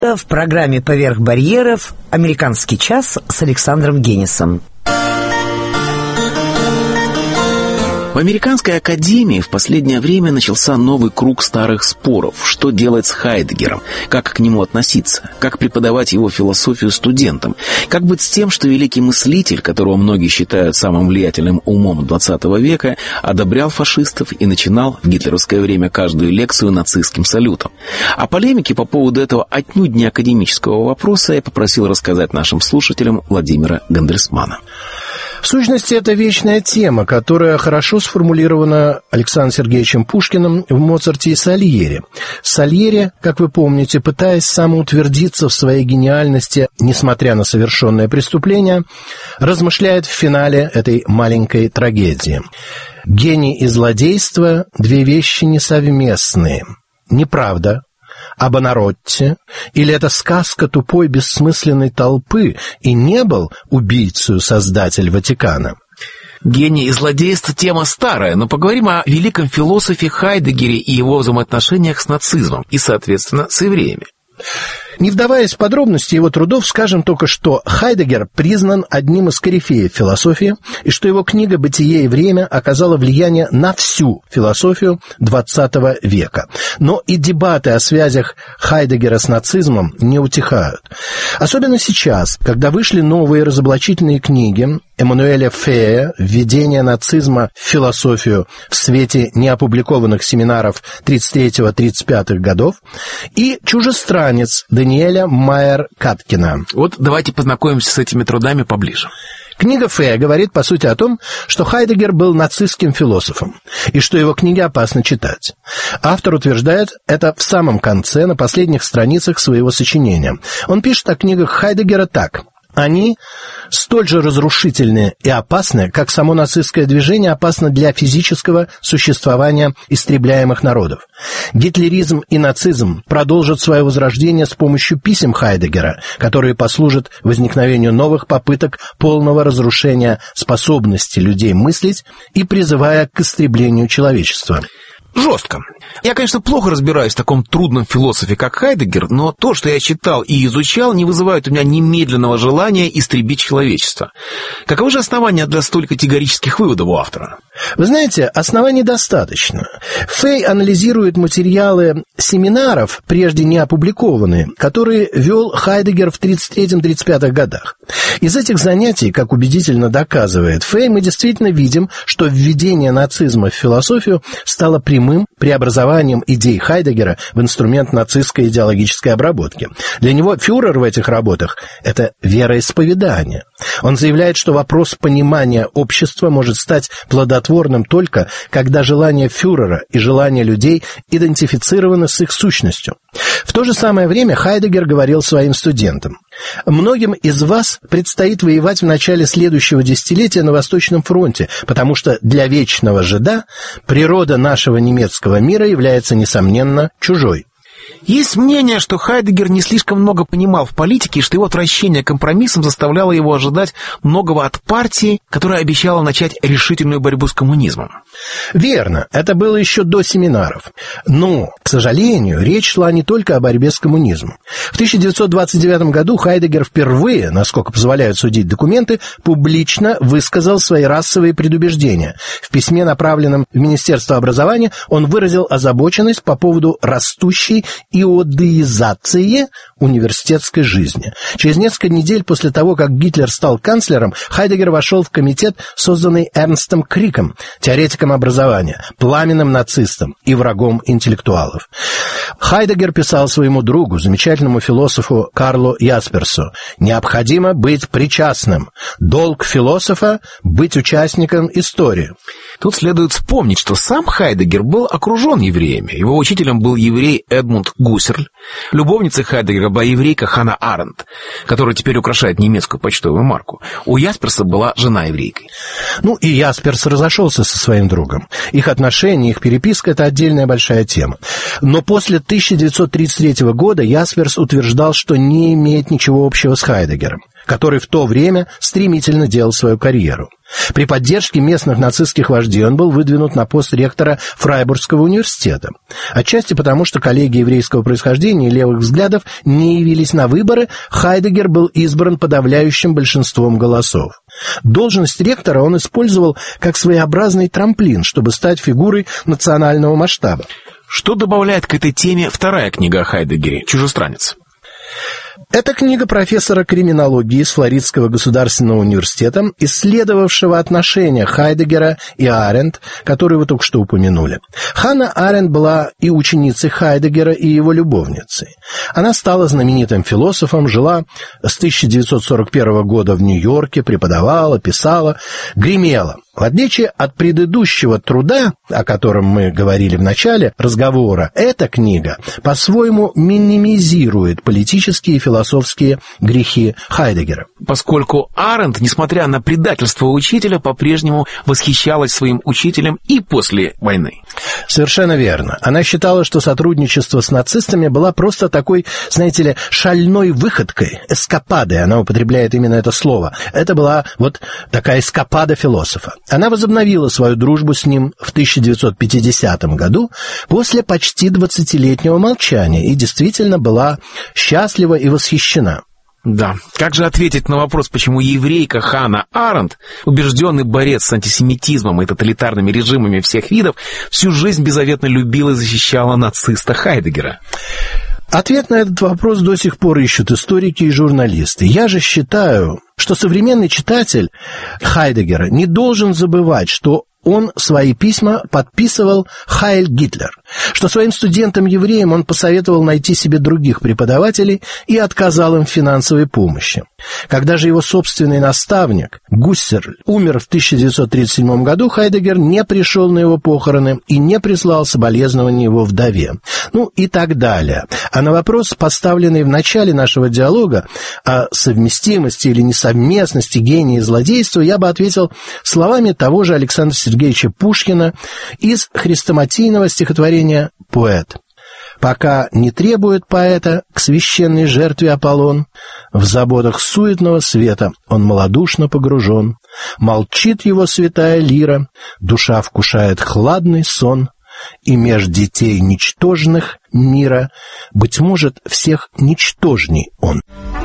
В программе «Поверх барьеров» «Американский час» с Александром Генисом. В Американской академии в последнее время начался новый круг старых споров. Что делать с Хайдеггером? Как к нему относиться? Как преподавать его философию студентам? Как быть с тем, что великий мыслитель, которого многие считают самым влиятельным умом XX века, одобрял фашистов и начинал в гитлеровское время каждую лекцию нацистским салютом? О полемике по поводу этого отнюдь не академического вопроса я попросил рассказать нашим слушателям Владимира Гандельсмана. В сущности, это вечная тема, которая хорошо сформулирована Александром Сергеевичем Пушкиным в «Моцарте и Сальере». Сальери, как вы помните, пытаясь самоутвердиться в своей гениальности, несмотря на совершенное преступление, размышляет в финале этой маленькой трагедии. «Гений и злодейство – две вещи несовместные. Неправда. Об Анаротте, или это сказка тупой бессмысленной толпы, и не был убийцею создатель Ватикана?» Гений и злодейство — тема старая, но поговорим о великом философе Хайдеггере и его взаимоотношениях с нацизмом и, соответственно, с евреями. Не вдаваясь в подробности его трудов, скажем только, что Хайдеггер признан одним из корифеев философии, и что его книга «Бытие и время» оказала влияние на всю философию XX века. Но и дебаты о связях Хайдеггера с нацизмом не утихают. Особенно сейчас, когда вышли новые разоблачительные книги Эммануэля Фея «Введение нацизма в философию в свете неопубликованных семинаров 33-35 годов» и «Чужестранец» Даниэля Майер-Каткина. Вот давайте познакомимся с этими трудами поближе. Книга Фея говорит, по сути, о том, что Хайдеггер был нацистским философом, и что его книги опасно читать. Автор утверждает это в самом конце, на последних страницах своего сочинения. Он пишет о книгах Хайдеггера так: «Они столь же разрушительны и опасны, как само нацистское движение опасно для физического существования истребляемых народов. Гитлеризм и нацизм продолжат свое возрождение с помощью писем Хайдеггера, которые послужат возникновению новых попыток полного разрушения способности людей мыслить и призывая к истреблению человечества». Жестко. Я, конечно, плохо разбираюсь в таком трудном философе, как Хайдеггер, но то, что я читал и изучал, не вызывает у меня немедленного желания истребить человечество. Каковы же основания для столь категорических выводов у автора? Вы знаете, оснований достаточно. Фей анализирует материалы семинаров, прежде не опубликованные, которые вел Хайдеггер в 33-35 годах. Из этих занятий, как убедительно доказывает Фей, мы действительно видим, что введение нацизма в философию стало прямым преобразованием идей Хайдеггера в инструмент нацистской идеологической обработки. Для него фюрер в этих работах – это вероисповедание. Он заявляет, что вопрос понимания общества может стать плодотворным только, когда желания фюрера и желания людей идентифицированы с их сущностью. В то же самое время Хайдеггер говорил своим студентам: «Многим из вас предстоит воевать в начале следующего десятилетия на Восточном фронте, потому что для вечного жида природа нашего немецкого мира является, несомненно, чужой». Есть мнение, что Хайдеггер не слишком много понимал в политике, и что его отвращение к компромиссам заставляло его ожидать многого от партии, которая обещала начать решительную борьбу с коммунизмом. Верно, это было еще до семинаров. Но, к сожалению, речь шла не только о борьбе с коммунизмом. В 1929 году Хайдеггер впервые, насколько позволяют судить документы, публично высказал свои расовые предубеждения. В письме, направленном в Министерство образования, он выразил озабоченность по поводу растущей иудеизации университетской жизни. Через несколько недель после того, как Гитлер стал канцлером, Хайдеггер вошел в комитет, созданный Эрнстом Криком, теоретиком образования, пламенным нацистом и врагом интеллектуалов. Хайдеггер писал своему другу, замечательному философу Карлу Ясперсу: «Необходимо быть причастным. Долг философа — быть участником истории». Тут следует вспомнить, что сам Хайдеггер был окружен евреями. Его учителем был еврей Эдмунд Гуссерль. Любовницей Хайдеггера была еврейка Ханна Аренд, которая теперь украшает немецкую почтовую марку. У Ясперса была жена еврейкой. И Ясперс разошелся со своим другом. Их отношения, их переписка — это отдельная большая тема. Но после 1933 года Ясперс утверждал, что не имеет ничего общего с Хайдеггером. который в то время стремительно делал свою карьеру. При поддержке местных нацистских вождей он был выдвинут на пост ректора Фрайбургского университета. Отчасти потому, что коллеги еврейского происхождения и левых взглядов не явились на выборы, Хайдеггер был избран подавляющим большинством голосов. Должность ректора он использовал как своеобразный трамплин, чтобы стать фигурой национального масштаба. Что добавляет к этой теме вторая книга о Хайдеггере «Чужестранец»? Это книга профессора криминологии из Флоридского государственного университета, исследовавшего отношения Хайдеггера и Аренд, которые вы только что упомянули. Ханна Аренд была и ученицей Хайдеггера, и его любовницей. Она стала знаменитым философом, жила с 1941 года в Нью-Йорке, преподавала, писала, гремела. В отличие от предыдущего труда, о котором мы говорили в начале разговора, эта книга по-своему минимизирует политические и философские грехи Хайдеггера. Поскольку Аренд, несмотря на предательство учителя, по-прежнему восхищалась своим учителем и после войны. Совершенно верно. Она считала, что сотрудничество с нацистами было просто такой, знаете ли, шальной выходкой, эскападой. Она употребляет именно это слово. Это была вот такая эскапада философа. Она возобновила свою дружбу с ним в 1950 году после почти 20-летнего молчания и действительно была счастлива и восхищена. Да. Как же ответить на вопрос, почему еврейка Ханна Аренд, убежденный борец с антисемитизмом и тоталитарными режимами всех видов, всю жизнь беззаветно любила и защищала нациста Хайдеггера? Ответ на этот вопрос до сих пор ищут историки и журналисты. Я же считаю, что современный читатель Хайдеггера не должен забывать, что он свои письма подписывал «Хайль Гитлер», что своим студентам-евреям он посоветовал найти себе других преподавателей и отказал им в финансовой помощи. Когда же его собственный наставник Гуссерль умер в 1937 году, Хайдеггер не пришел на его похороны и не прислал соболезнования его вдове. Ну и так далее. А на вопрос, поставленный в начале нашего диалога о совместимости или несовместности гения и злодейства, я бы ответил словами того же Александра Сергеевича Пушкина из хрестоматийного стихотворения «Поэт». «Пока не требует поэта к священной жертве Аполлон, в заботах суетного света он малодушно погружен. Молчит его святая лира, душа вкушает хладный сон, и меж детей ничтожных мира, быть может, всех ничтожней он».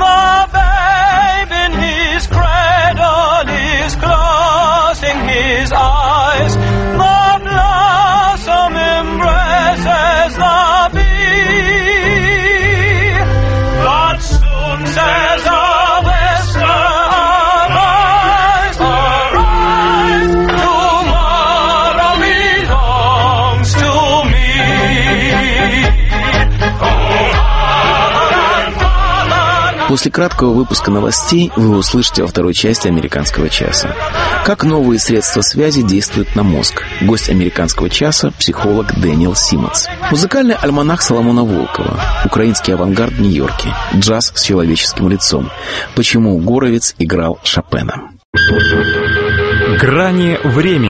После краткого выпуска новостей вы услышите во второй части «Американского часа». Как новые средства связи действуют на мозг. Гость «Американского часа» — психолог Дэниел Симмонс. Музыкальный альманах Соломона Волкова. Украинский авангард в Нью-Йорке. Джаз с человеческим лицом. Почему Горовиц играл Шопена. Грани времени.